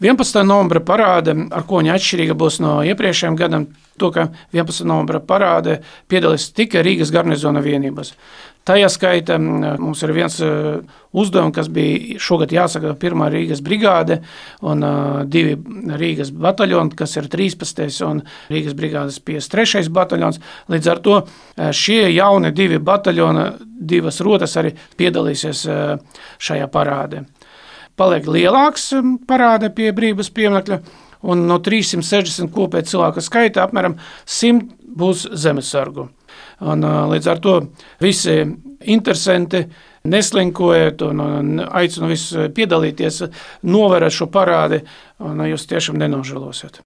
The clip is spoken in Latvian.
11. novembra parāde, ar ko viņa atšķirīga būs no iepriekšējiem gadam, to, ka 11. novembra parāde piedalīs tikai Rīgas garnizona vienības. Tajā skaitā mums ir viens uzdevums, kas bija šogad jāsaka 1. Rīgas brigāde un 2 Rīgas bataļoni, kas ir 13. un Rīgas brigādes 53. bataļons. Līdz ar to šie jauni 2 bataļoni, 2 rotas arī piedalīsies šajā parādē. Paliek lielāks parāde pie brīvības pieminekļa, un no 360 kopēja cilvēku skaita apmēram 100 būs zemesargu. Un, līdz ar to visi interesanti neslinkojiet un aicinu visus piedalīties, novērot šo parādi, un jūs tiešām nenožēlosiet.